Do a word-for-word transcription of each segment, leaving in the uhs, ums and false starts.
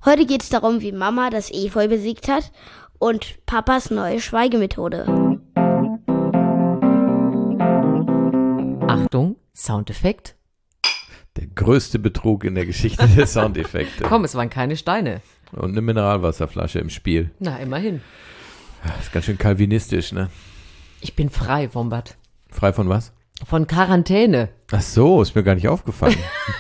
Heute geht es darum, wie Mama das Efeu besiegt hat und Papas neue Schweigemethode. Achtung, Soundeffekt. Der größte Betrug in der Geschichte der Soundeffekte. Komm, es waren keine Steine. Und eine Mineralwasserflasche im Spiel. Na, immerhin. Das ist ganz schön kalvinistisch, ne? Ich bin frei, Wombat. Frei von was? Von Quarantäne. Ach so, ist mir gar nicht aufgefallen.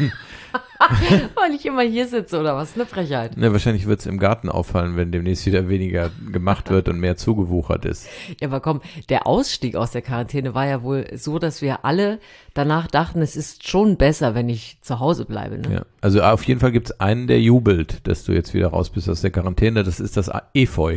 Weil ich immer hier sitze, oder was? Eine Frechheit. Ne, wahrscheinlich wird es im Garten auffallen, wenn demnächst wieder weniger gemacht wird und mehr zugewuchert ist. Ja, aber komm, der Ausstieg aus der Quarantäne war ja wohl so, dass wir alle danach dachten, es ist schon besser, wenn ich zu Hause bleibe. Ne? Ja, also auf jeden Fall gibt es einen, der jubelt, dass du jetzt wieder raus bist aus der Quarantäne. Das ist das Efeu.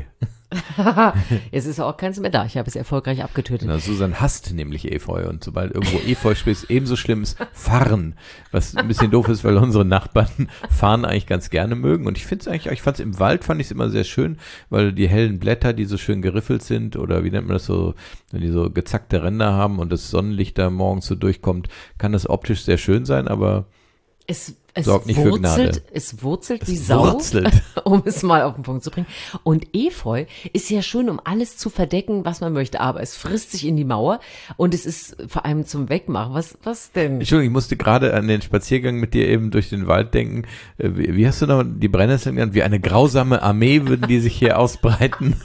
Jetzt ist auch keins mehr da. Ich habe es erfolgreich abgetötet. Na, Susan hasst nämlich Efeu und sobald irgendwo Efeu spielt, ist ebenso schlimm ist Farn, was ein bisschen doof ist, weil unsere Nachbarn Farn eigentlich ganz gerne mögen und ich finde es eigentlich, ich fand es im Wald, fand ich es immer sehr schön, weil die hellen Blätter, die so schön geriffelt sind oder wie nennt man das so, wenn die so gezackte Ränder haben und das Sonnenlicht da morgens so durchkommt, kann das optisch sehr schön sein, aber Es, es sorgt nicht wurzelt, für Gnade. Es wurzelt Es wie Sau, wurzelt. um es mal auf den Punkt zu bringen. Und Efeu ist ja schön, um alles zu verdecken, was man möchte, aber es frisst sich in die Mauer und es ist vor allem zum Wegmachen. Was, was denn? Entschuldigung, ich musste gerade an den Spaziergang mit dir eben durch den Wald denken. Äh, Wie, wie hast du noch die Brennnesseln genannt? Wie eine grausame Armee würden die sich hier ausbreiten.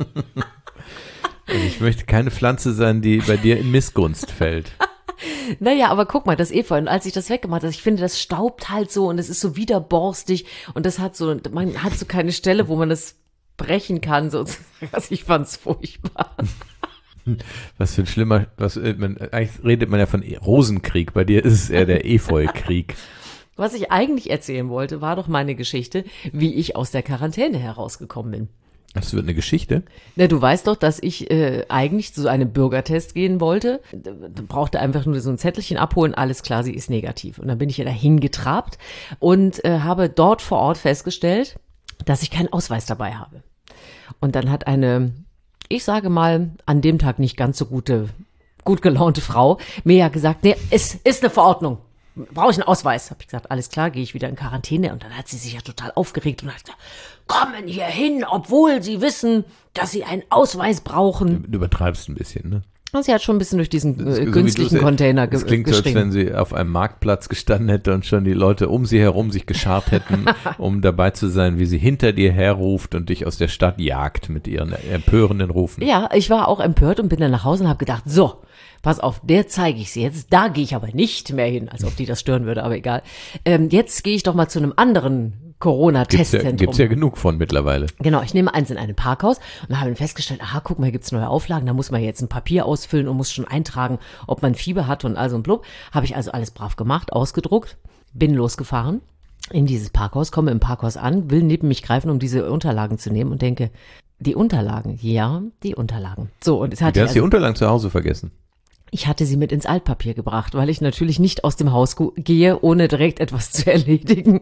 Also ich möchte keine Pflanze sein, die bei dir in Missgunst fällt. Naja, aber guck mal, das Efeu, und als ich das weggemacht habe, ich finde, das staubt halt so und es ist so widerborstig und das hat so, man hat so keine Stelle, wo man das brechen kann, sozusagen. Also ich fand's furchtbar. Was für ein schlimmer, was, man, eigentlich redet man ja von Rosenkrieg, bei dir ist es eher der Efeu-Krieg. Was ich eigentlich erzählen wollte, war doch meine Geschichte, wie ich aus der Quarantäne herausgekommen bin. Das wird eine Geschichte. Na, du weißt doch, dass ich äh, eigentlich zu so einem Bürgertest gehen wollte. Da, da brauchte einfach nur so ein Zettelchen abholen, alles klar, sie ist negativ. Und dann bin ich ja dahin getrabt und äh, habe dort vor Ort festgestellt, dass ich keinen Ausweis dabei habe. Und dann hat eine, ich sage mal, an dem Tag nicht ganz so gute, gut gelaunte Frau mir ja gesagt, nee, es ist eine Verordnung. Brauche ich einen Ausweis? Habe ich gesagt, alles klar, gehe ich wieder in Quarantäne. Und dann hat sie sich ja total aufgeregt und hat gesagt, kommen hier hin, obwohl sie wissen, dass sie einen Ausweis brauchen. Du übertreibst ein bisschen, ne? Und sie hat schon ein bisschen durch diesen Das ist äh, so, günstlichen wie du- Container ge Das klingt so, als geschrieben. wenn sie auf einem Marktplatz gestanden hätte und schon die Leute um sie herum sich geschart hätten, um dabei zu sein, wie sie hinter dir herruft und dich aus der Stadt jagt mit ihren empörenden Rufen. Ja, ich war auch empört und bin dann nach Hause und habe gedacht, so, pass auf, der zeige ich sie jetzt. Da gehe ich aber nicht mehr hin, als ob die das stören würde, aber egal. Ähm, jetzt gehe ich doch mal zu einem anderen Gibt's ja, Corona-Testzentrum. gibt's ja genug von mittlerweile. Genau, ich nehme eins in einem Parkhaus und habe dann festgestellt, aha, guck mal, hier gibt's neue Auflagen, da muss man jetzt ein Papier ausfüllen und muss schon eintragen, ob man Fieber hat und also und blub. Habe ich also alles brav gemacht, ausgedruckt, bin losgefahren in dieses Parkhaus, komme im Parkhaus an, will neben mich greifen, um diese Unterlagen zu nehmen und denke, die Unterlagen, ja, die Unterlagen. So, und es hat Du hast die also, Unterlagen zu Hause vergessen. ich hatte sie mit ins Altpapier gebracht, weil ich natürlich nicht aus dem Haus gu- gehe, ohne direkt etwas zu erledigen.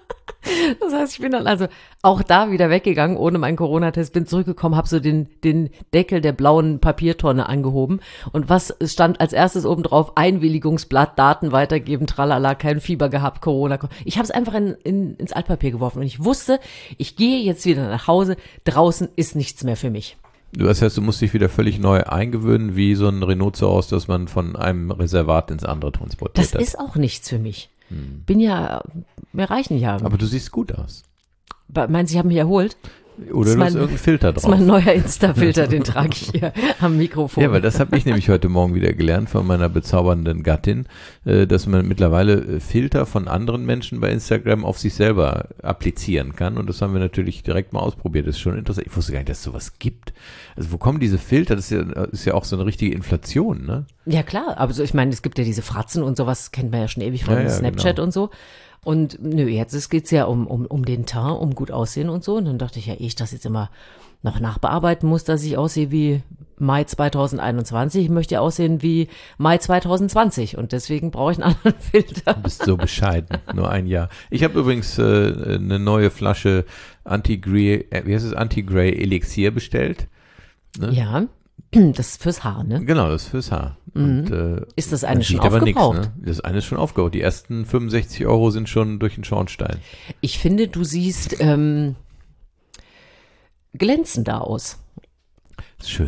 Das heißt, ich bin dann also auch da wieder weggegangen, ohne meinen Corona-Test, bin zurückgekommen, habe so den, den Deckel der blauen Papiertonne angehoben. Und was stand als erstes oben drauf? Einwilligungsblatt, Daten weitergeben, tralala, kein Fieber gehabt, Corona. Ich habe es einfach in, in, ins Altpapier geworfen und ich wusste, ich gehe jetzt wieder nach Hause, draußen ist nichts mehr für mich. Du, das heißt, du musst dich wieder völlig neu eingewöhnen, wie so ein Rhinoceros, dass man von einem Reservat ins andere transportiert Das hat. ist auch nichts für mich. Bin ja, wir reichen ja. Aber du siehst gut aus. Meinen Sie, haben mich erholt? Oder ist du hast mein- irgendeinen Filter Das ist drauf. mein neuer Insta-Filter, den trage ich hier am Mikrofon. Ja, weil das habe ich nämlich heute Morgen wieder gelernt von meiner bezaubernden Gattin, äh, dass man mittlerweile äh, Filter von anderen Menschen bei Instagram auf sich selber applizieren kann. Und das haben wir natürlich direkt mal ausprobiert. Das ist schon interessant. Ich wusste gar nicht, dass es sowas gibt. Also wo kommen diese Filter? Das ist ja, ist ja auch so eine richtige Inflation, ne? Ja, klar, aber so, ich meine, es gibt ja diese Fratzen und sowas, kennt man ja schon ewig von Ja, ja, Snapchat genau. und so. Und nö, jetzt geht's ja um, um, um den Teint, um gut aussehen und so. Und dann dachte ich ja, ehe ich das jetzt immer noch nachbearbeiten muss, dass ich aussehe wie Mai zweitausendeinundzwanzig, ich möchte ja aussehen wie Mai zweitausendzwanzig. Und deswegen brauche ich einen anderen Filter. Du bist so bescheiden. Nur ein Jahr. Ich habe übrigens äh, eine neue Flasche Anti-Grey, äh, wie heißt es, Anti-Grey Elixier bestellt. Ne? Ja, das ist fürs Haar, ne? Genau, das ist fürs Haar. Und, äh, Ist das eine man schon sieht aber aufgebraucht? Nix, ne? Das eine ist schon aufgebraucht. Die ersten fünfundsechzig Euro sind schon durch den Schornstein. Ich finde, du siehst ähm, glänzender aus. Das ist schön.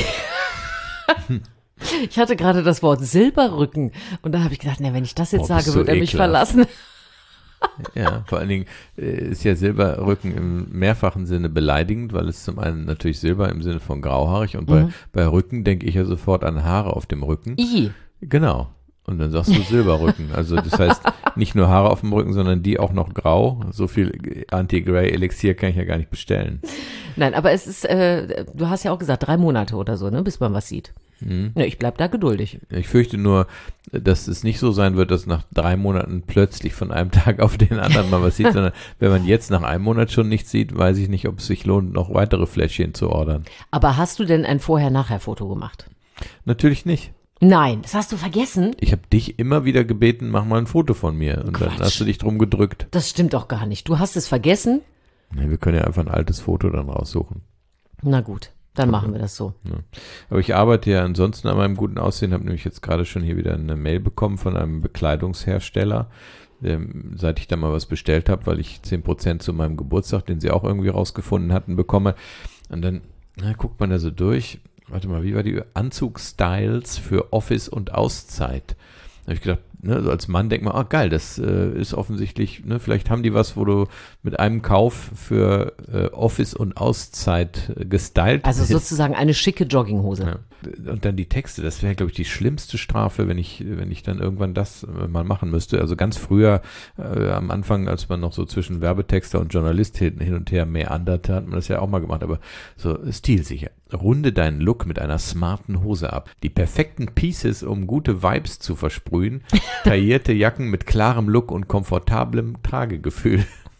Ich hatte gerade das Wort Silberrücken und da habe ich gedacht, na, wenn ich das jetzt Boah, bist sage, du wird er mich ekelhaft. verlassen. Ja, vor allen Dingen äh, ist ja Silberrücken im mehrfachen Sinne beleidigend, weil es zum einen natürlich Silber im Sinne von grauhaarig und bei, Mhm. bei Rücken denke ich ja sofort an Haare auf dem Rücken. I. Genau. Und dann sagst du Silberrücken. Also das heißt, nicht nur Haare auf dem Rücken, sondern die auch noch grau. So viel Anti-Gray-Elixier kann ich ja gar nicht bestellen. Nein, aber es ist, äh, du hast ja auch gesagt, drei Monate oder so, ne, bis man was sieht. Mhm. Ja, ich bleib da geduldig. Ich fürchte nur, dass es nicht so sein wird, dass nach drei Monaten plötzlich von einem Tag auf den anderen mal was sieht, sondern wenn man jetzt nach einem Monat schon nichts sieht, weiß ich nicht, ob es sich lohnt, noch weitere Fläschchen zu ordern. Aber hast du denn ein Vorher-Nachher-Foto gemacht? Natürlich nicht. Nein, das hast du vergessen. Ich habe dich immer wieder gebeten, mach mal ein Foto von mir. Und Quatsch. dann hast du dich drum gedrückt. Das stimmt doch gar nicht. Du hast es vergessen. Nee, wir können ja einfach ein altes Foto dann raussuchen. Na gut, dann machen wir das so. Aber ich arbeite ja ansonsten an meinem guten Aussehen, habe nämlich jetzt gerade schon hier wieder eine Mail bekommen von einem Bekleidungshersteller, der, seit ich da mal was bestellt habe, weil ich zehn Prozent zu meinem Geburtstag, den sie auch irgendwie rausgefunden hatten, bekomme. Und dann na, guckt man da so durch. Warte mal, wie war die Anzugstyles für Office und Auszeit? Da habe ich gedacht, ne, so als Mann denkt man, ah geil, das äh, ist offensichtlich, ne, vielleicht haben die was, wo du mit einem Kauf für äh, Office und Auszeit äh, gestylt Also bist. sozusagen eine schicke Jogginghose. Ja. Und dann die Texte, das wäre, glaube ich, die schlimmste Strafe, wenn ich, wenn ich dann irgendwann das äh, mal machen müsste. Also ganz früher, äh, am Anfang, als man noch so zwischen Werbetexter und Journalist hin, hin und her meanderte, hat man das ja auch mal gemacht, aber so stilsicher. Runde deinen Look mit einer smarten Hose ab. Die perfekten Pieces, um gute Vibes zu versprühen. Taillierte Jacken mit klarem Look und komfortablem Tragegefühl.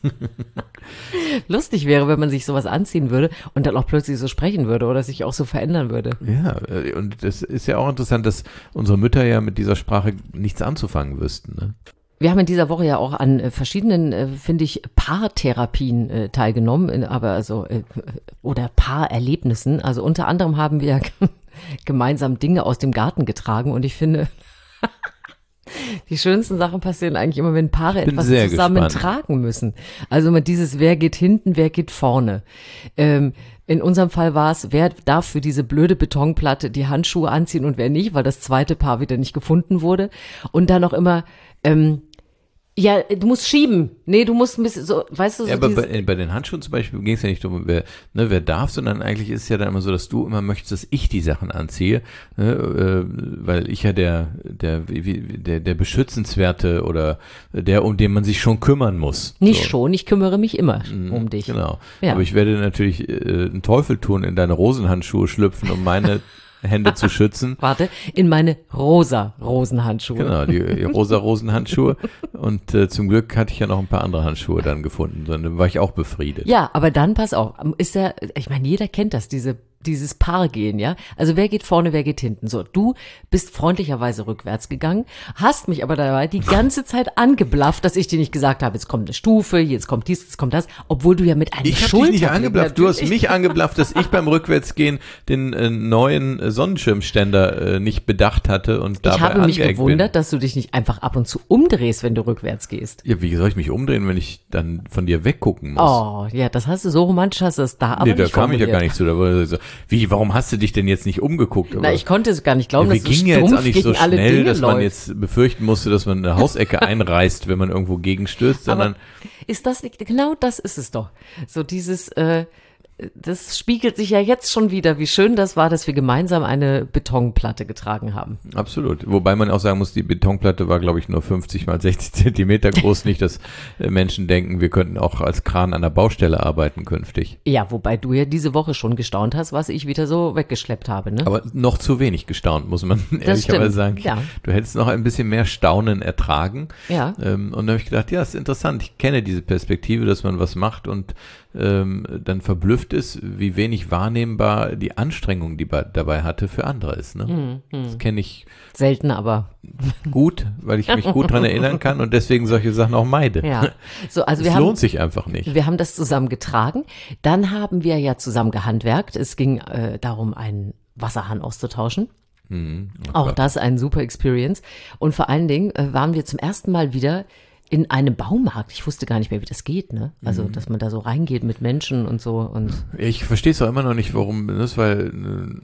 Lustig wäre, wenn man sich sowas anziehen würde und dann auch plötzlich so sprechen würde oder sich auch so verändern würde. Ja, äh, und das ist ja auch interessant, dass unsere Mütter ja mit dieser Sprache nichts anzufangen wüssten, ne? Wir haben in dieser Woche ja auch an äh, verschiedenen, äh, finde ich, Paartherapien äh, teilgenommen, in, aber also äh, oder Paarerlebnissen. Also unter anderem haben wir gemeinsam Dinge aus dem Garten getragen und ich finde, die schönsten Sachen passieren eigentlich immer, wenn Paare bin etwas sehr zusammen gespannt. tragen müssen. Also immer dieses, wer geht hinten, wer geht vorne. Ähm, in unserem Fall war es, wer darf für diese blöde Betonplatte die Handschuhe anziehen und wer nicht, weil das zweite Paar wieder nicht gefunden wurde. Und dann noch immer, ähm, ja, du musst schieben. Nee, du musst ein bisschen so, weißt du, so Ja, aber dieses, bei, bei den Handschuhen zum Beispiel ging es ja nicht darum, wer, ne, wer darf, sondern eigentlich ist es ja dann immer so, dass du immer möchtest, dass ich die Sachen anziehe, ne, äh, weil ich ja der, der, wie, wie- der, der Beschützenswerte oder der, um den man sich schon kümmern muss. nicht so. schon, ich kümmere mich immer Mhm, um dich. Genau. Ja. Aber ich werde natürlich äh, einen Teufel tun, in deine Rosenhandschuhe schlüpfen, um meine Hände zu schützen. Warte, in meine rosa Rosenhandschuhe. Genau, die, die rosa Rosenhandschuhe. Und äh, zum Glück hatte ich ja noch ein paar andere Handschuhe dann gefunden. Dann war ich auch befriedet. Ja, aber dann pass auf, ist ja, ich meine, jeder kennt das, diese dieses Paargehen, ja? Also wer geht vorne, wer geht hinten? So, du bist freundlicherweise rückwärts gegangen, hast mich aber dabei die ganze Zeit angeblafft, dass ich dir nicht gesagt habe, jetzt kommt eine Stufe, jetzt kommt dies, jetzt kommt das, obwohl du ja mit einem Ich habe dich Schulterblick nicht angeblafft, du hast natürlich- mich angeblafft, dass ich beim Rückwärtsgehen den äh, neuen äh, Sonnenschirmständer äh, nicht bedacht hatte und dabei Ich habe mich angeeckt gewundert, dass du dich nicht einfach ab und zu umdrehst, wenn du rückwärts gehst. bin. Ja, wie soll ich mich umdrehen, wenn ich dann von dir weggucken muss? Oh, ja, das hast du so romantisch, hast du es da aber nee, da nicht kam ich ja formuliert. gar nicht zu. Da wurde so, wie, warum hast du dich denn jetzt nicht umgeguckt? Na, ich konnte es gar nicht glauben, ja, wir dass es gingen ja jetzt stumpf auch nicht so gegen alle schnell, Dinge dass man läuft. jetzt befürchten musste, dass man eine Hausecke einreißt, wenn man irgendwo gegenstößt, sondern Aber ist das nicht, genau das ist es doch. So dieses, äh, das spiegelt sich ja jetzt schon wieder, wie schön das war, dass wir gemeinsam eine Betonplatte getragen haben. absolut. Wobei man auch sagen muss, die Betonplatte war, glaube ich, nur fünfzig mal sechzig Zentimeter groß. Nicht, dass äh, Menschen denken, wir könnten auch als Kran an der Baustelle arbeiten künftig. Ja, wobei du ja diese Woche schon gestaunt hast, was ich wieder so weggeschleppt habe, ne? Aber noch zu wenig gestaunt, muss man ehrlicherweise stimmt, sagen. ja. Du hättest noch ein bisschen mehr Staunen ertragen. Ja. Ähm, und dann habe ich gedacht, ja, ist interessant. Ich kenne diese Perspektive, dass man was macht und ähm, dann verblüfft ist, wie wenig wahrnehmbar die Anstrengung, die ba- dabei hatte, für andere ist. Ne? Hm, Das kenne ich Selten, aber gut, weil ich mich gut dran erinnern kann und deswegen solche Sachen auch meide. ja. So, also Es wir lohnt haben, sich einfach nicht. wir haben das zusammen getragen. Dann haben wir ja zusammen gehandwerkt. Es ging äh, darum, einen Wasserhahn auszutauschen. Mhm. Oh Auch Gott. das eine super Experience. Und vor allen Dingen äh, waren wir zum ersten Mal wieder in einem Baumarkt. Ich wusste gar nicht mehr, wie das geht, ne? Also, Mhm. dass man da so reingeht mit Menschen und so und Ich verstehe es auch immer noch nicht, warum, das war äh,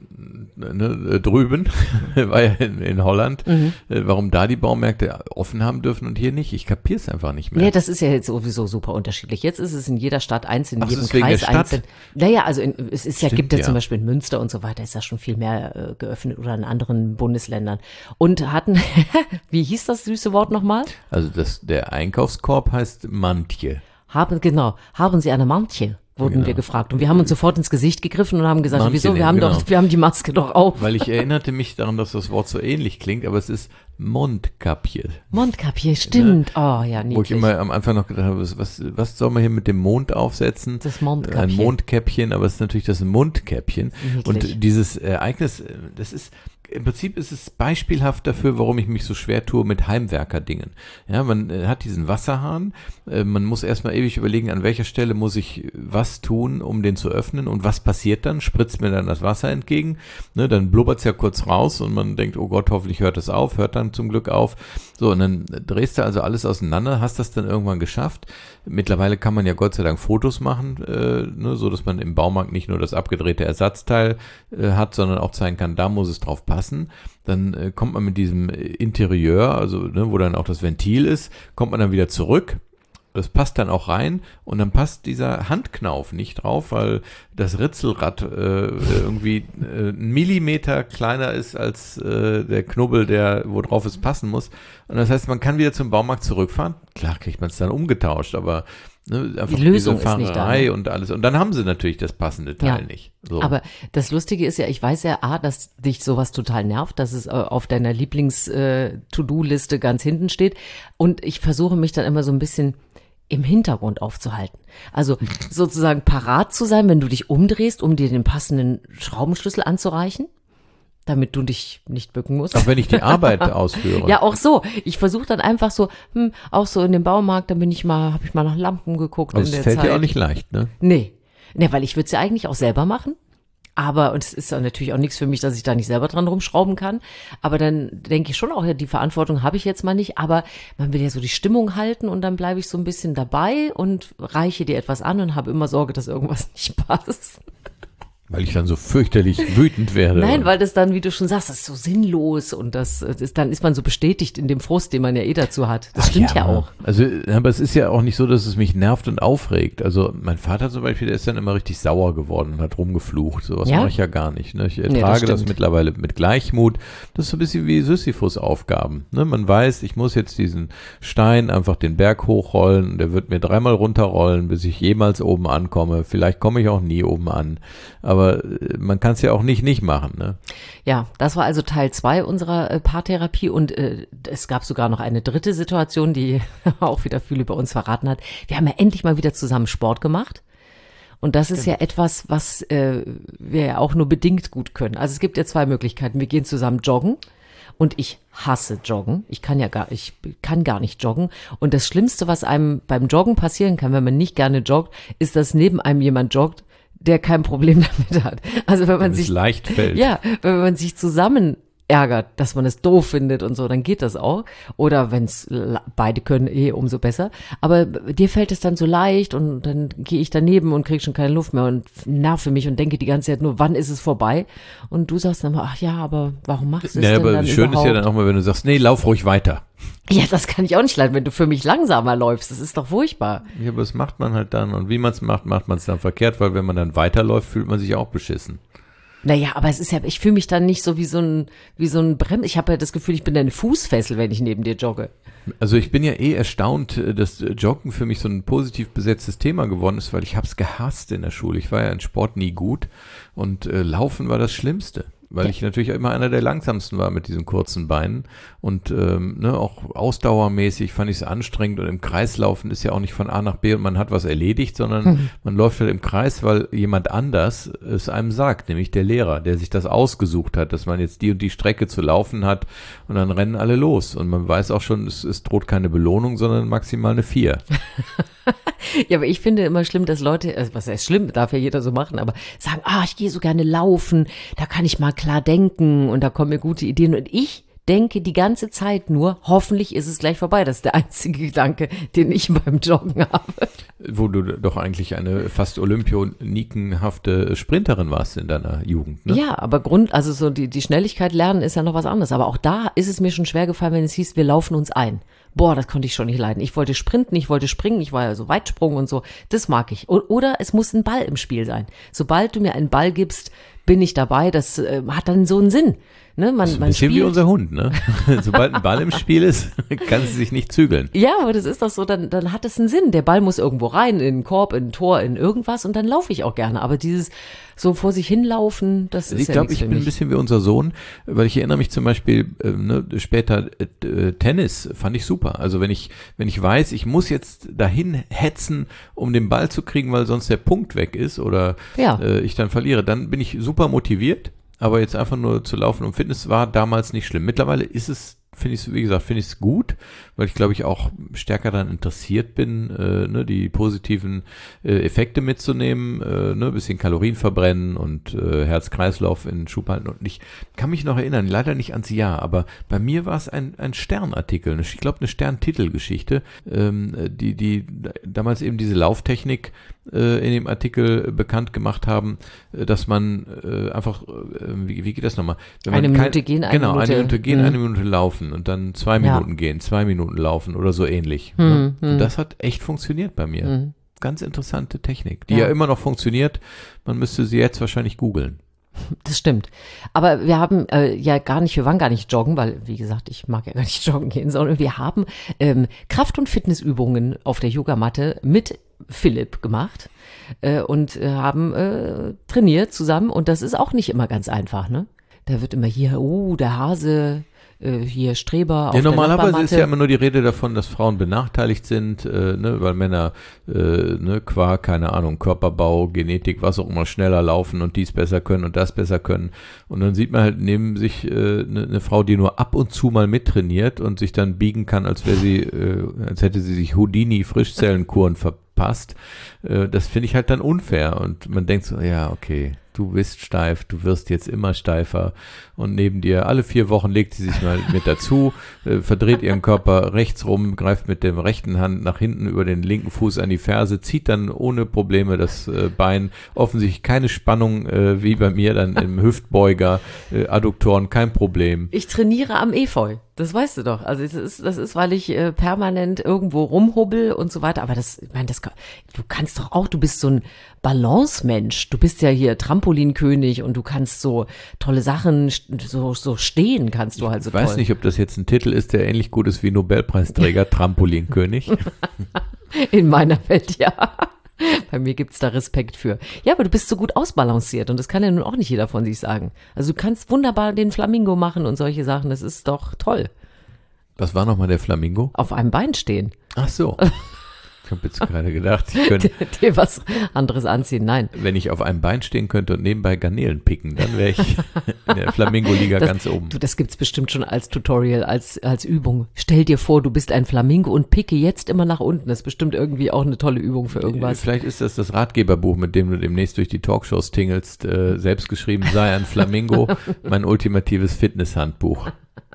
ne, drüben, war ja in, in Holland, Mhm. äh, warum da die Baumärkte offen haben dürfen und hier nicht. Ich kapiere es einfach nicht mehr. nee, das ist ja jetzt sowieso super unterschiedlich. Jetzt ist es in jeder Stadt einzeln, in Ach, jedem es ist wegen Kreis der Stadt? einzeln. Naja, also in, es ist ja, Stimmt, gibt ja, ja. zum Beispiel in Münster und so weiter, ist ja schon viel mehr äh, geöffnet oder in anderen Bundesländern. Und hatten, wie hieß das süße Wort nochmal? Also das, der Einkaufskorb heißt Mantje. Haben, genau, haben Sie eine Mantje? Wurden Genau. wir gefragt. Und wir haben uns sofort ins Gesicht gegriffen und haben gesagt, Mantje, wieso, wir haben genau. doch, wir haben die Maske doch auf. Weil ich erinnerte mich daran, dass das Wort so ähnlich klingt, aber es ist Mondkapier. Mondkapier, stimmt. Oh, ja, niedlich. Wo ich immer am Anfang noch gedacht habe, was, was, was soll man hier mit dem Mond aufsetzen? Das Mondkäppchen. Ein Mondkäppchen, aber es ist natürlich das Mundkäppchen. Niedlich. Und dieses Ereignis, äh, das ist, im Prinzip ist es beispielhaft dafür, warum ich mich so schwer tue mit Heimwerkerdingen. Ja, man äh, hat diesen Wasserhahn, äh, man muss erstmal ewig überlegen, an welcher Stelle muss ich was tun, um den zu öffnen und was passiert dann? Spritzt mir dann das Wasser entgegen, ne, dann blubbert es ja kurz raus und man denkt, oh Gott, hoffentlich hört es auf, hört dann zum Glück auf. So, und dann drehst du also alles auseinander, hast das dann irgendwann geschafft. Mittlerweile kann man ja Gott sei Dank Fotos machen, äh, ne, so dass man im Baumarkt nicht nur das abgedrehte Ersatzteil äh, hat, sondern auch zeigen kann, da muss es drauf passen. Dann äh, kommt man mit diesem Interieur, also ne, wo dann auch das Ventil ist, kommt man dann wieder zurück. Das passt dann auch rein und dann passt dieser Handknauf nicht drauf, weil das Ritzelrad äh, irgendwie äh, einen Millimeter kleiner ist als äh, der Knubbel, der wo drauf es passen muss. Und das heißt, man kann wieder zum Baumarkt zurückfahren. Klar kriegt man es dann umgetauscht, aber ne, einfach Die Lösung diese ist nicht da, Fahrerei ne? und alles. Und dann haben sie natürlich das passende Teil Ja. nicht. So. Aber das Lustige ist ja, ich weiß ja, A, dass dich sowas total nervt, dass es äh, auf deiner Lieblings-To-Do-Liste ganz hinten steht. Und ich versuche mich dann immer so ein bisschen im Hintergrund aufzuhalten. Also sozusagen parat zu sein, wenn du dich umdrehst, um dir den passenden Schraubenschlüssel anzureichen, damit du dich nicht bücken musst. Auch wenn ich die Arbeit ausführe. Ja, auch so. Ich versuche dann einfach so, hm, auch so in dem Baumarkt, da bin ich mal, habe ich mal nach Lampen geguckt Aber in es der fällt Zeit. dir auch nicht leicht, ne? Nee. Nee, weil ich würde es ja eigentlich auch selber machen. Aber, und es ist ja natürlich auch nichts für mich, dass ich da nicht selber dran rumschrauben kann. Aber dann denke ich schon auch, ja, die Verantwortung habe ich jetzt mal nicht. Aber man will ja so die Stimmung halten und dann bleibe ich so ein bisschen dabei und reiche dir etwas an und habe immer Sorge, dass irgendwas nicht passt. Weil ich dann so fürchterlich wütend werde. Nein, weil das dann, wie du schon sagst, das ist so sinnlos und das, das ist, dann ist man so bestätigt in dem Frust, den man ja eh dazu hat. Das Ach stimmt ja, auch. Also, aber es ist ja auch nicht so, dass es mich nervt und aufregt. Also mein Vater zum Beispiel, der ist dann immer richtig sauer geworden und hat rumgeflucht. Sowas Ja? mache ich ja gar nicht. Ne? Ich das ertrage das, stimmt. mittlerweile mit Gleichmut. Das ist so ein bisschen wie Sisyphus-Aufgaben. Ne? Man weiß, ich muss jetzt diesen Stein einfach den Berg hochrollen und der wird mir dreimal runterrollen, bis ich jemals oben ankomme. Vielleicht komme ich auch nie oben an. Aber äh, man kann es ja auch nicht nicht machen. Ne? Ja, das war also Teil zwei unserer äh, Paartherapie und äh, es gab sogar noch eine dritte Situation, die auch wieder viel über uns verraten hat. Wir haben ja endlich mal wieder zusammen Sport gemacht. Und das ist ja etwas, was äh, wir ja auch nur bedingt gut können. Also es gibt ja zwei Möglichkeiten. Wir gehen zusammen joggen und ich hasse Joggen. Ich kann ja gar, ich kann gar nicht joggen. Und das Schlimmste, was einem beim Joggen passieren kann, wenn man nicht gerne joggt, ist, dass neben einem jemand joggt, der kein Problem damit hat. Also wenn man Wenn es sich leicht fällt. ja, wenn man sich zusammen ärgert, dass man es doof findet und so, dann geht das auch. Oder wenn es beide können, eh umso besser. Aber dir fällt es dann so leicht und dann gehe ich daneben und kriege schon keine Luft mehr und nerve mich und denke die ganze Zeit nur, wann ist es vorbei? Und du sagst dann, ach ja, aber warum machst du es Ja, denn aber dann schön überhaupt? ist ja dann auch mal, wenn du sagst, nee, lauf ruhig weiter. Ja, das kann ich auch nicht leiden, wenn du für mich langsamer läufst. Das ist doch furchtbar. Ja, aber das macht man halt dann. Und wie man es macht, macht man es dann verkehrt, weil wenn man dann weiterläuft, fühlt man sich auch beschissen. Naja, aber es ist ja, ich fühle mich dann nicht so wie so ein, wie so ein Brem. Ich habe ja das Gefühl, ich bin deine Fußfessel, wenn ich neben dir jogge. Also ich bin ja eh erstaunt, dass Joggen für mich so ein positiv besetztes Thema geworden ist, weil ich habe es gehasst in der Schule. Ich war ja in Sport nie gut und äh, Laufen war das Schlimmste. Weil Ja. ich natürlich immer einer der langsamsten war mit diesen kurzen Beinen und ähm, ne, auch ausdauermäßig fand ich es anstrengend und im Kreislaufen ist ja auch nicht von A nach B und man hat was erledigt, sondern Mhm. man läuft halt im Kreis, weil jemand anders es einem sagt, nämlich der Lehrer, der sich das ausgesucht hat, dass man jetzt die und die Strecke zu laufen hat und dann rennen alle los und man weiß auch schon, es, es droht keine Belohnung, sondern maximal eine vier. Ja, aber ich finde immer schlimm, dass Leute, also was heißt schlimm, darf ja jeder so machen, aber sagen, ah, ich gehe so gerne laufen, da kann ich mal klar denken und da kommen mir gute Ideen und ich denke die ganze Zeit nur, hoffentlich ist es gleich vorbei. Das ist der einzige Gedanke, den ich beim Joggen habe. Wo du doch eigentlich eine fast olympionikenhafte Sprinterin warst in deiner Jugend, ne? Ja, aber Grund, also so die, die Schnelligkeit lernen ist ja noch was anderes. Aber auch da ist es mir schon schwer gefallen, wenn es hieß, wir laufen uns ein. Boah, das konnte ich schon nicht leiden. Ich wollte sprinten, ich wollte springen, ich war ja so Weitsprung und so. Das mag ich. O- Oder es muss ein Ball im Spiel sein. Sobald du mir einen Ball gibst, bin ich dabei. Das äh, hat dann so einen Sinn. Ne, man, Das ist ein man bisschen spielt. wie unser Hund, ne? Sobald ein Ball im Spiel ist, kann sie sich nicht zügeln. Ja, aber das ist doch so, dann, dann hat es einen Sinn. Der Ball muss irgendwo rein, in einen Korb, in ein Tor, in irgendwas und dann laufe ich auch gerne. Aber dieses so vor sich hinlaufen, das ist Ich ja glaube, nichts ich für bin ein mich. bisschen wie unser Sohn, weil ich erinnere mich zum Beispiel äh, ne, später äh, äh, Tennis fand ich super. Also wenn ich wenn ich weiß, ich muss jetzt dahin hetzen, um den Ball zu kriegen, weil sonst der Punkt weg ist oder Ja. äh, ich dann verliere, dann bin ich super motiviert. Aber jetzt einfach nur zu laufen und Fitness war damals nicht schlimm. Mittlerweile ist es, finde ich es, wie gesagt, finde ich es gut, weil ich glaube ich auch stärker daran interessiert bin, äh, ne, die positiven äh, Effekte mitzunehmen, äh, ne, ein bisschen Kalorien verbrennen und äh, Herz-Kreislauf in Schub halten. Und ich kann mich noch erinnern, leider nicht ans Jahr, aber bei mir war es ein, ein Sternartikel, ich glaube eine Sterntitelgeschichte, ähm, die, die damals eben diese Lauftechnik äh, in dem Artikel bekannt gemacht haben, äh, dass man äh, einfach, äh, wie, wie geht das nochmal? Wenn man Eine kein- Minute gehen, eine genau, Minute- eine Minute gehen, Mhm. eine Minute laufen und dann zwei Ja. Minuten gehen, zwei Minuten laufen oder so ähnlich. Hm, ne? hm. Und das hat echt funktioniert bei mir. Mhm. Ganz interessante Technik, die Ja. ja immer noch funktioniert. Man müsste sie jetzt wahrscheinlich googeln. Das stimmt. Aber wir haben äh, ja gar nicht, wir waren gar nicht joggen, weil, wie gesagt, ich mag ja gar nicht joggen gehen, sondern wir haben ähm, Kraft- und Fitnessübungen auf der Yogamatte mit Philipp gemacht äh, und äh, haben äh, trainiert zusammen und das ist auch nicht immer ganz einfach, ne? Da wird immer hier, oh, der Hase, äh, hier Streber auf Ja, der normalerweise ist Nachbarmatte. ja immer nur die Rede davon, dass Frauen benachteiligt sind, äh, ne, weil Männer äh, ne, qua, keine Ahnung, Körperbau, Genetik, was auch immer, schneller laufen und dies besser können und das besser können. Und dann sieht man halt neben sich äh, ne, eine Frau, die nur ab und zu mal mittrainiert und sich dann biegen kann, als wäre sie, äh, als hätte sie sich Houdini-Frischzellenkuren verpasst. Äh, das finde ich halt dann unfair. Und man denkt so, ja, okay, du bist steif, du wirst jetzt immer steifer und neben dir alle vier Wochen legt sie sich mal mit dazu, äh, verdreht ihren Körper rechts rum, greift mit der rechten Hand nach hinten über den linken Fuß an die Ferse, zieht dann ohne Probleme das äh, Bein, offensichtlich keine Spannung äh, wie bei mir dann im Hüftbeuger, äh, Adduktoren, kein Problem. Ich trainiere am Efeu. Das weißt du doch. Also das ist, das ist, weil ich äh, permanent irgendwo rumhubbel und so weiter. Aber das, ich meine, das, du kannst doch auch, du bist so ein Balancemensch. Du bist ja hier Trampolinkönig und du kannst so tolle Sachen, so, so stehen kannst du halt so Ich weiß toll. nicht, ob das jetzt ein Titel ist, der ähnlich gut ist wie Nobelpreisträger, Trampolinkönig. In meiner Welt, ja. Bei mir gibt's da Respekt für. Ja, aber du bist so gut ausbalanciert und das kann ja nun auch nicht jeder von sich sagen. Also du kannst wunderbar den Flamingo machen und solche Sachen. Das ist doch toll. Was war nochmal der Flamingo? Auf einem Bein stehen. Ach so. Ich habe jetzt gerade gedacht, ich könnte, Dir was anderes anziehen. Nein. wenn ich auf einem Bein stehen könnte und nebenbei Garnelen picken, dann wäre ich in der Flamingo-Liga Das, ganz oben. Du, das gibt's bestimmt schon als Tutorial, als, als Übung. Stell dir vor, du bist ein Flamingo und picke jetzt immer nach unten. Das ist bestimmt irgendwie auch eine tolle Übung für irgendwas. Vielleicht ist das das Ratgeberbuch, mit dem du demnächst durch die Talkshows tingelst, äh, selbst geschrieben, sei ein Flamingo, mein ultimatives Fitnesshandbuch.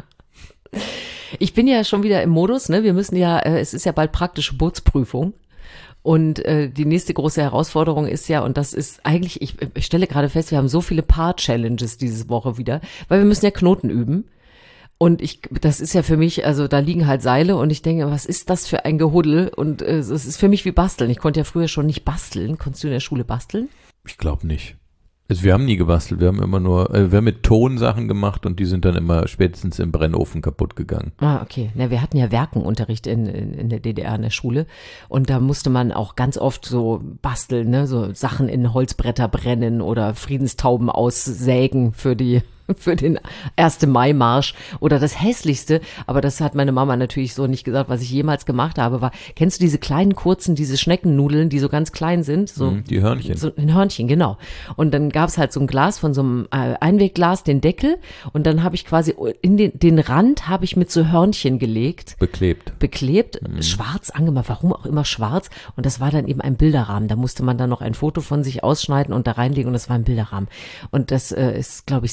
Ich bin ja schon wieder im Modus, ne? Wir müssen ja, äh, es ist ja bald praktische Bootsprüfung. Und äh, die nächste große Herausforderung ist ja, und das ist eigentlich, ich, ich stelle gerade fest, wir haben so viele Paar-Challenges diese Woche wieder, weil wir müssen ja Knoten üben. Und ich, das ist ja für mich, also da liegen halt Seile und ich denke, was ist das für ein Gehuddel? Und äh, es ist für mich wie Basteln. Ich konnte ja früher schon nicht basteln. Konntest du in der Schule basteln? Ich glaube nicht. Also wir haben nie gebastelt, wir haben immer nur, äh, wir haben mit Ton Sachen gemacht und die sind dann immer spätestens im Brennofen kaputt gegangen. Ah, okay. Na, wir hatten ja Werkenunterricht in, in, in der D D R in der Schule und da musste man auch ganz oft so basteln, ne, so Sachen in Holzbretter brennen oder Friedenstauben aussägen für die für den ersten Mai-Marsch oder das hässlichste, aber das hat meine Mama natürlich so nicht gesagt, was ich jemals gemacht habe, war, kennst du diese kleinen kurzen, diese Schneckennudeln, die so ganz klein sind? So, Mhm, die Hörnchen. So ein Hörnchen, genau. Und dann gab es halt so ein Glas von so einem äh, Einwegglas, den Deckel und dann habe ich quasi in den, den Rand habe ich mit so Hörnchen gelegt, Beklebt. beklebt, Mhm. schwarz angemacht, warum auch immer schwarz und das war dann eben ein Bilderrahmen, da musste man dann noch ein Foto von sich ausschneiden und da reinlegen und das war ein Bilderrahmen und das äh, ist, glaube ich, sehr hässlich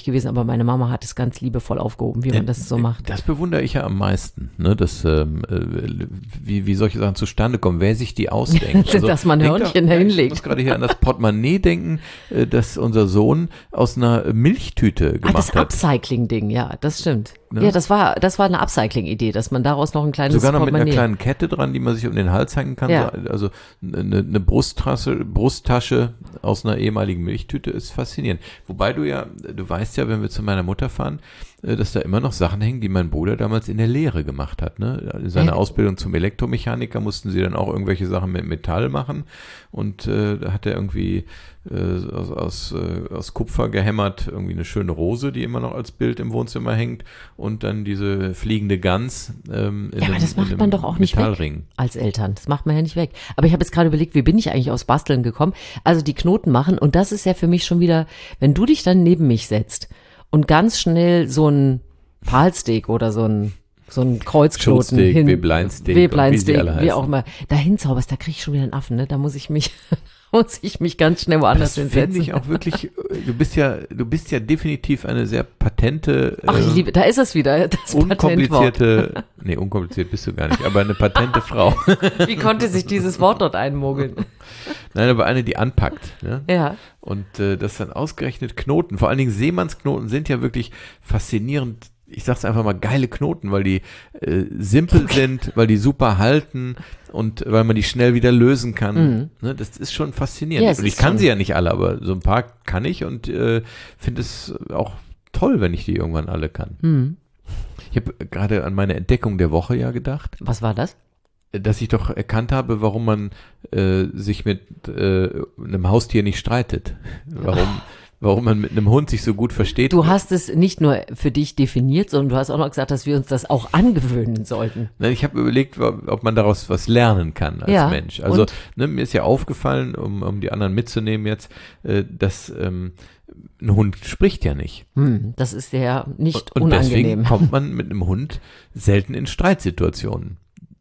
nervig gewesen, aber meine Mama hat es ganz liebevoll aufgehoben, wie man das so macht. Das bewundere ich ja am meisten, ne? Dass, ähm, äh, wie, wie solche Sachen zustande kommen, wer sich die ausdenkt. Also, dass man Hörnchen da hinlegt. Ich muss gerade hier an das Portemonnaie denken, äh, das unser Sohn aus einer Milchtüte gemacht ah, das hat. Upcycling-Ding, ja, das stimmt. Ne? Ja, das war, das war eine Upcycling-Idee, dass man daraus noch ein kleines Sogar noch mit einer Portemonnaie- kleinen Kette dran, die man sich um den Hals hängen kann. Ja. Also eine, eine Brusttasche, Brusttasche aus einer ehemaligen Milchtüte ist faszinierend. Wobei du ja, du weißt ja, wenn wir zu meiner Mutter fahren, äh, dass da immer noch Sachen hängen, die mein Bruder damals in der Lehre gemacht hat. Ne? In seiner Äh. Ausbildung zum Elektromechaniker mussten sie dann auch irgendwelche Sachen mit Metall machen und äh, da hat er irgendwie äh, aus, aus, äh, aus Kupfer gehämmert, irgendwie eine schöne Rose, die immer noch als Bild im Wohnzimmer hängt und dann diese fliegende Gans ähm, in Ja, aber einem- das in macht einem man doch auch nicht weg Metallring. als Eltern. Das macht man ja nicht weg. Aber ich habe jetzt gerade überlegt, wie bin ich eigentlich aufs Basteln gekommen? Also die Knoten machen und das ist ja für mich schon wieder, wenn du dich dann neben mich setzt und ganz schnell so ein Palsteak oder so ein so ein Kreuzknoten Schulsteak, hin, Webleinsteak, Webleinsteak, und wie sie alle wie heißen. auch immer, dahin zauberst, da kriege ich schon wieder einen Affen, ne? Da muss ich mich muss ich mich ganz schnell woanders Das finde hinsetzen. ich auch wirklich, du bist ja, du bist ja definitiv eine sehr patente, Ach, ich äh, liebe, da ist es wieder, das Patentwort. unkomplizierte, nee, unkompliziert bist du gar nicht, aber eine patente Frau. Wie konnte sich dieses Wort dort einmogeln? Nein, aber eine, die anpackt. Ne? Ja. Und äh, das dann ausgerechnet Knoten, vor allen Dingen Seemannsknoten sind ja wirklich faszinierend. Ich sag's einfach mal, geile Knoten, weil die äh, simpel sind, weil die super halten und weil man die schnell wieder lösen kann. Mhm. Ne, das ist schon faszinierend. Ja, es und ich ist kann schon- sie ja nicht alle, aber so ein paar kann ich und äh, finde es auch toll, wenn ich die irgendwann alle kann. Hm. Ich habe gerade an meine Entdeckung der Woche ja gedacht, Was war das? dass ich doch erkannt habe, warum man äh, sich mit äh, einem Haustier nicht streitet. Warum, warum man mit einem Hund sich so gut versteht. Du hast es nicht nur für dich definiert, sondern du hast auch noch gesagt, dass wir uns das auch angewöhnen sollten. Nein, ich habe überlegt, ob man daraus was lernen kann als Ja, Mensch. Also und? ne, mir ist ja aufgefallen, um, um die anderen mitzunehmen jetzt, äh, dass ähm, ein Hund spricht ja nicht. Hm, das ist ja nicht Und, und deswegen unangenehm. kommt man mit einem Hund selten in Streitsituationen.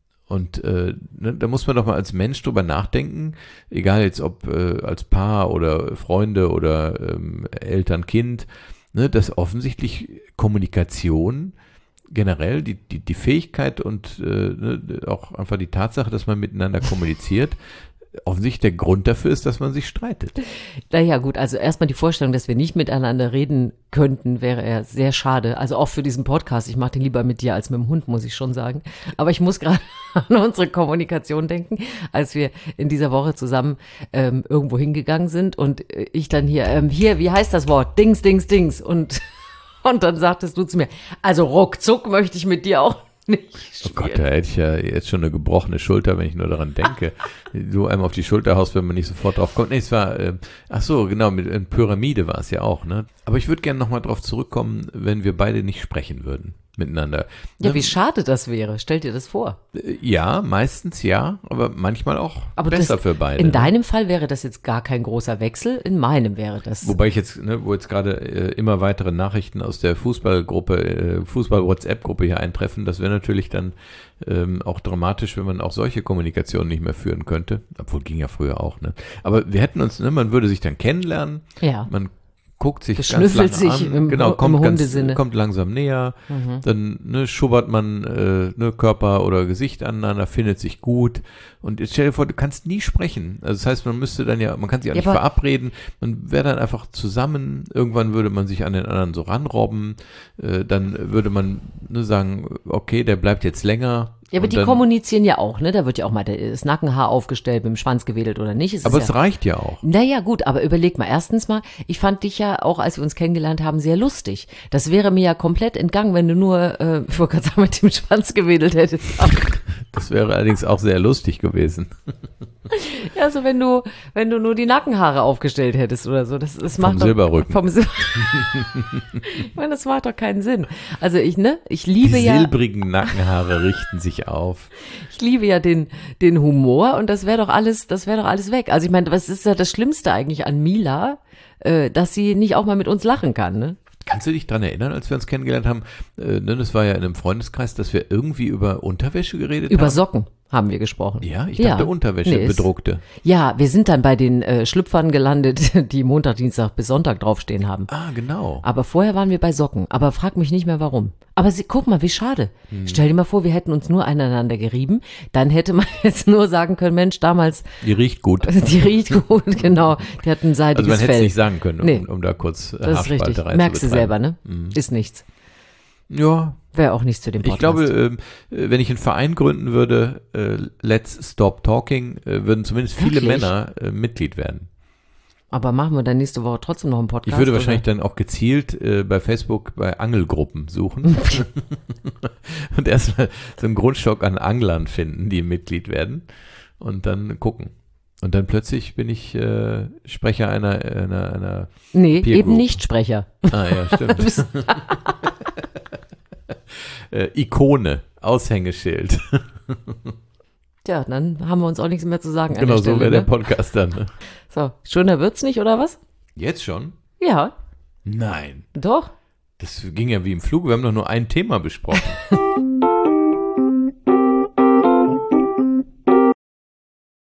Und äh, ne, da muss man doch mal als Mensch drüber nachdenken, egal jetzt ob äh, als Paar oder Freunde oder ähm, Eltern, Kind, ne, dass offensichtlich Kommunikation generell, die, die, die Fähigkeit und äh, ne, auch einfach die Tatsache, dass man miteinander kommuniziert, offensichtlich der Grund dafür ist, dass man sich streitet. Naja, gut, also erstmal die Vorstellung, dass wir nicht miteinander reden könnten, wäre ja sehr schade. Also auch für diesen Podcast. Ich mache den lieber mit dir als mit dem Hund, muss ich schon sagen. Aber ich muss gerade an unsere Kommunikation denken, als wir in dieser Woche zusammen ähm, irgendwo hingegangen sind und äh, ich dann hier, ähm, hier, wie heißt das Wort? Dings, Dings, Dings. Und, und dann sagtest du zu mir, also ruckzuck möchte ich mit dir auch nicht Oh spielen. Gott, da hätte ich ja jetzt schon eine gebrochene Schulter, wenn ich nur daran denke. So einem auf die Schulter haust, wenn man nicht sofort drauf kommt. Nee, es war, äh, ach so, genau, mit äh, Pyramide war es ja auch, ne? Aber ich würde gerne nochmal drauf zurückkommen, wenn wir beide nicht sprechen würden miteinander. Ja, Ne? wie schade das wäre. Stell dir das vor. Äh, Ja, meistens ja, aber manchmal auch Aber besser das, für beide. in ne? deinem Fall wäre das jetzt gar kein großer Wechsel, in meinem wäre das. Wobei ich jetzt, ne, wo jetzt gerade äh, immer weitere Nachrichten aus der Fußballgruppe, äh, Fußball-WhatsApp-Gruppe hier eintreffen, das wäre natürlich dann ähm, auch dramatisch, wenn man auch solche Kommunikation nicht mehr führen könnte. Obwohl ging ja früher auch, ne? Aber wir hätten uns, ne, man würde sich dann kennenlernen, Ja. man guckt sich ganz Beschnüffelt lange sich an, im- genau, im kommt, ganz, Hundesinne. kommt langsam näher, dann ne, schubbert man äh, ne, Körper oder Gesicht aneinander, findet sich gut und jetzt stell dir vor, du kannst nie sprechen. Also das heißt, man müsste dann ja, man kann sich auch Ja, nicht aber- verabreden, man wäre dann einfach zusammen, irgendwann würde man sich an den anderen so ranrobben, äh, dann würde man ne, sagen, okay, der bleibt jetzt länger. Ja, aber und die dann, kommunizieren ja auch, ne? Da wird ja auch mal das Nackenhaar aufgestellt, mit dem Schwanz gewedelt oder nicht. Es aber ist es ja, reicht ja auch. naja, gut, aber überleg mal. Erstens mal, ich fand dich ja auch, als wir uns kennengelernt haben, sehr lustig. Das wäre mir ja komplett entgangen, wenn du nur, äh, ich wollte gerade sagen, mit dem Schwanz gewedelt hättest. Das wäre allerdings auch sehr lustig gewesen. Ja, also wenn du, wenn du nur die Nackenhaare aufgestellt hättest oder so. Das, das Vom macht doch, Silberrücken. Vom Sil ich meine, das macht doch keinen Sinn. Also ich, ne? Ich liebe Die ja. silbrigen Nackenhaare richten sich auf. Ich liebe ja den, den Humor und das wäre doch alles, das wäre doch alles weg. Also ich meine, was ist ja das Schlimmste eigentlich an Mila, äh, dass sie nicht auch mal mit uns lachen kann, ne? Kannst du dich dran erinnern, als wir uns kennengelernt haben, äh, ne, das war ja in einem Freundeskreis, dass wir irgendwie über Unterwäsche geredet Über haben? Socken haben wir gesprochen. Ja, ich dachte Unterwäsche, nee, ist- bedruckte. Ja, wir sind dann bei den äh, Schlüpfern gelandet, die Montag, Dienstag bis Sonntag draufstehen haben. Ah, genau. Aber vorher waren wir bei Socken. Aber frag mich nicht mehr, warum. Aber sie, guck mal, wie schade. Stell dir mal vor, wir hätten uns nur aneinander gerieben. Dann hätte man jetzt nur sagen können, Mensch, damals, Die riecht gut. die riecht gut, genau. Die hat ein Also seidiges man hätte es Fell. nicht sagen können, um, Nee. um da kurz äh, Das ist Haarspalte richtig. rein Merkst zu du selber, betreiben. ne? Ist nichts. Ja, Wäre auch nichts zu dem ich Podcast. glaube, ähm, äh, wenn ich einen Verein gründen würde, äh, Let's Stop Talking, äh, würden zumindest viele Wirklich? Männer äh, Mitglied werden. Aber machen wir dann nächste Woche trotzdem noch einen Podcast? Ich würde oder? wahrscheinlich dann auch gezielt äh, bei Facebook bei Angelgruppen suchen und erstmal so einen Grundstock an Anglern finden, die Mitglied werden und dann gucken. Und dann plötzlich bin ich äh, Sprecher einer, einer, einer Nee, Peer eben Group. nicht Sprecher. Ah ja, stimmt. äh, Ikone, Aushängeschild. Tja, dann haben wir uns auch nichts mehr zu sagen. an Genau, der so Stelle, wäre der ne? Podcast dann. Ne? So, schöner wird's nicht, oder was? Jetzt schon? Ja, Nein. doch. Das ging ja wie im Flug. Wir haben doch nur ein Thema besprochen.